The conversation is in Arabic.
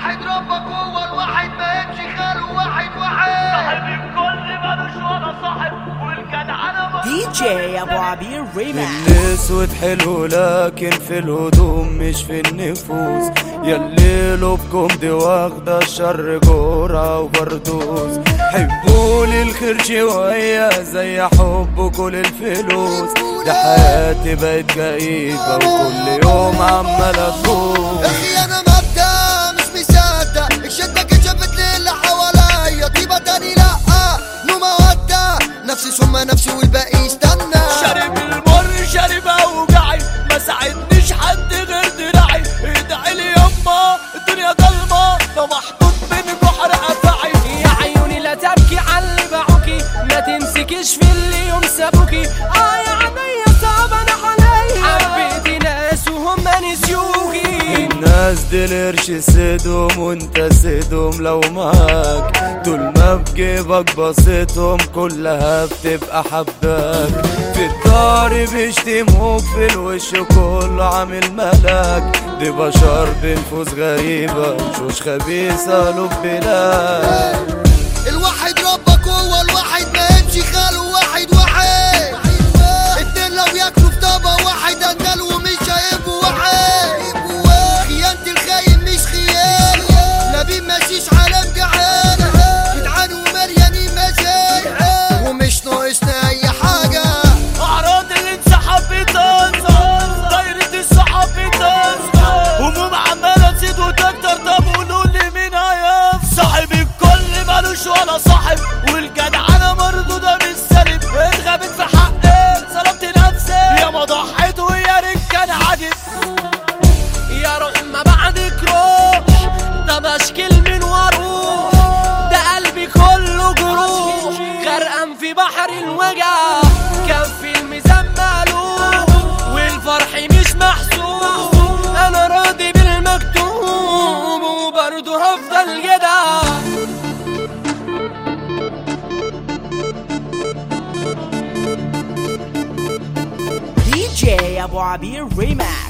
الواحد ربك هو الواحد ما يمشي خاله واحد واحد صاحب الكل مالوش ولا صاحب والجدعنة دي جي ابو عبير ريماكس. الاسود حلو لكن في الهدوم مش في النفوس، ياللي لبكم دي واخدة الشر جرعة وبردوس. حبولي الخير شوية زي حبكوا للفلوس، ده حياتي بقت كئيبة وكل يوم عمالة تفوت. اخي انا مبدأ مش مصدق الشدة كشفت لي اللي حواليا طيبة تاني لأ نو مودة نفسي ثم نفسي والباقي يستنى. شارب المر شارب اوجعي ما ساعدنيش حد غير دراعي. ادعي لي يما الدنيا ضلمة لو محطوط بين بحر افعي. يا عيوني لا تبكي على اللي باعوكي، ما تمسكيش في اللي يوم سابوكي. يا عينيا صعب انا حاليا، حبيتي ناس وهم نسيوكي. الناس دي القرش سيدهم وانت سيدهم لو معاك، طول ما بجيبك بسيطهم كلها بتبقى حباك. في الدار بيشتموك في الوش كله عامل ملاك، دي بشر بنفوس غريبة وشوش خبيثة لب بلاد. الواحد ربك هو الواحد ما يمشي خاله واحد واحد. اتنين لو ياكلوا في طبق واحد اندل ومش هيبقوا واحد. خيانة الخاين مش خيانة، نبي ماشيش عالم جعان. جدعان ومليانين مزايا ومش ناقصنا اي حاجة. اعراض الانسحاب بتنظر، دايرة الصحاب بتنظر، هموم عمالة تزيد وتكتر. طب قولوا لي مين هيفضل؟ صاحب الكل مالوش ولا صاحب والجدعنة مردودة بالسالب. اتغابت في حقي ظلمت نفسي يا ما ضحيت ويا ريت كان عاجب. يا روح ما بعدك روح، ده بشكل من واروح، ده قلبي كله جروح غرقان في بحر الوجع. كفي الميزان مقلوب والفرح مش محسوب، انا راضي بالمكتوب وبرضه هفضل جدع. دي جي ابو عبير ريماكس.